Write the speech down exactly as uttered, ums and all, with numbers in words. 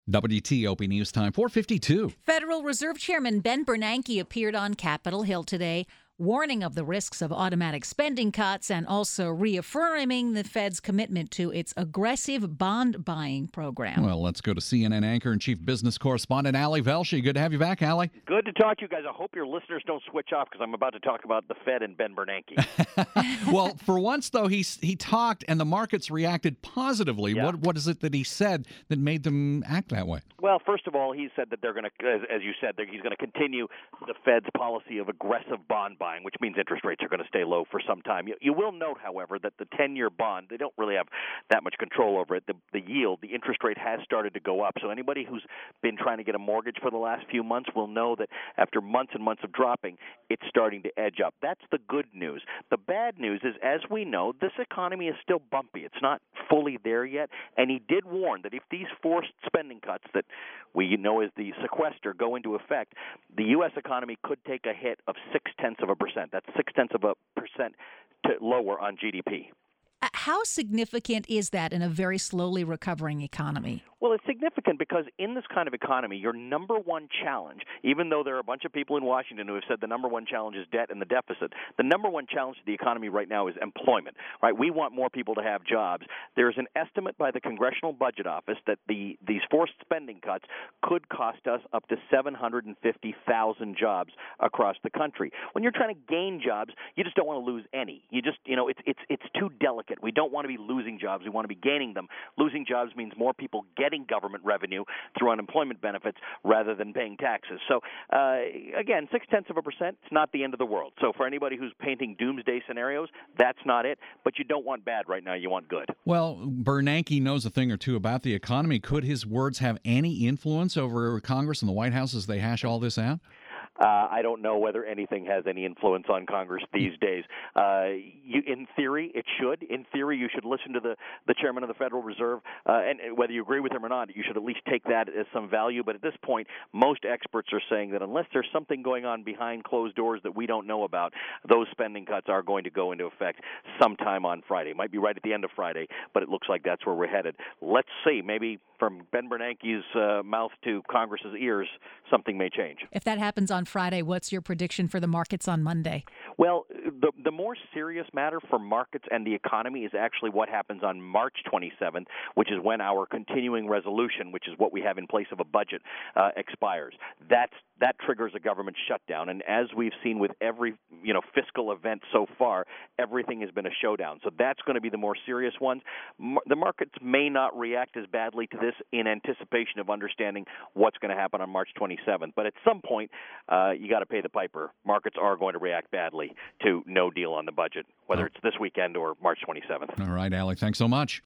W T O P News Time, four fifty-two. Federal Reserve Chairman Ben Bernanke appeared on Capitol Hill today, warning of the risks of automatic spending cuts and also reaffirming the Fed's commitment to its aggressive bond buying program. Well, let's go to C N N anchor and chief business correspondent Ali Velshi. Good to have you back, Ali. Good to talk to you guys. I hope your listeners don't switch off because I'm about to talk about the Fed and Ben Bernanke. Well, for once, though, he he talked and the markets reacted positively. Yeah. What What is it that he said that made them act that way? Well, first of all, he said that they're going to, as, as you said, he's going to continue the Fed's policy of aggressive bond buying, which means interest rates are going to stay low for some time. You, you will note, however, that the ten-year bond, they don't really have that much control over it. The, the yield, the interest rate has started to go up. So anybody who's been trying to get a mortgage for the last few months will know that after months and months of dropping, it's starting to edge up. That's the good news. The bad news is, as we know, this economy is still bumpy. It's not fully there yet. And he did warn that if these forced spending cuts that we know as the sequester go into effect, the U S economy could take a hit of six-tenths of a percent. That's six-tenths of a percent to lower on G D P. Uh, How significant is that in a very slowly recovering economy? Well, it's significant because in this kind of economy, your number one challenge, even though there are a bunch of people in Washington who have said the number one challenge is debt and the deficit, the number one challenge to the economy right now is employment. Right? We want more people to have jobs. There's an estimate by the Congressional Budget Office that the these forced spending cuts could cost us up to seven hundred fifty thousand jobs across the country. When you're trying to gain jobs, you just don't want to lose any. You just, you know, it's it's it's too delicate. We don't want to be losing jobs. We want to be gaining them. Losing jobs means more people getting government revenue through unemployment benefits rather than paying taxes. So, uh, again, six-tenths of a percent, it's not the end of the world. So for anybody who's painting doomsday scenarios, that's not it. But you don't want bad right now. You want good. Well, Bernanke knows a thing or two about the economy. Could his words have any influence over Congress and the White House as they hash all this out? Uh, I don't know whether anything has any influence on Congress these days. Uh, you, in theory, it should. In theory, you should listen to the, the chairman of the Federal Reserve, uh, and whether you agree with him or not, you should at least take that as some value. But at this point, most experts are saying that unless there's something going on behind closed doors that we don't know about, those spending cuts are going to go into effect sometime on Friday. It might be right at the end of Friday, but it looks like that's where we're headed. Let's see. Maybe from Ben Bernanke's uh, mouth to Congress's ears, something may change. If that happens on Friday, what's your prediction for the markets on Monday? Well, the the more serious matter for markets and the economy is actually what happens on March twenty-seventh, which is when our continuing resolution, which is what we have in place of a budget, uh, expires. That's that triggers a government shutdown, and as we've seen with every you know fiscal event so far, everything has been a showdown. So that's going to be the more serious ones. Mar- the markets may not react as badly to this in anticipation of understanding what's going to happen on March twenty-seventh. But at some point, uh, you got to pay the piper. Markets are going to react badly to no deal on the budget, whether Oh. it's this weekend or March twenty-seventh. All right, Ali, thanks so much.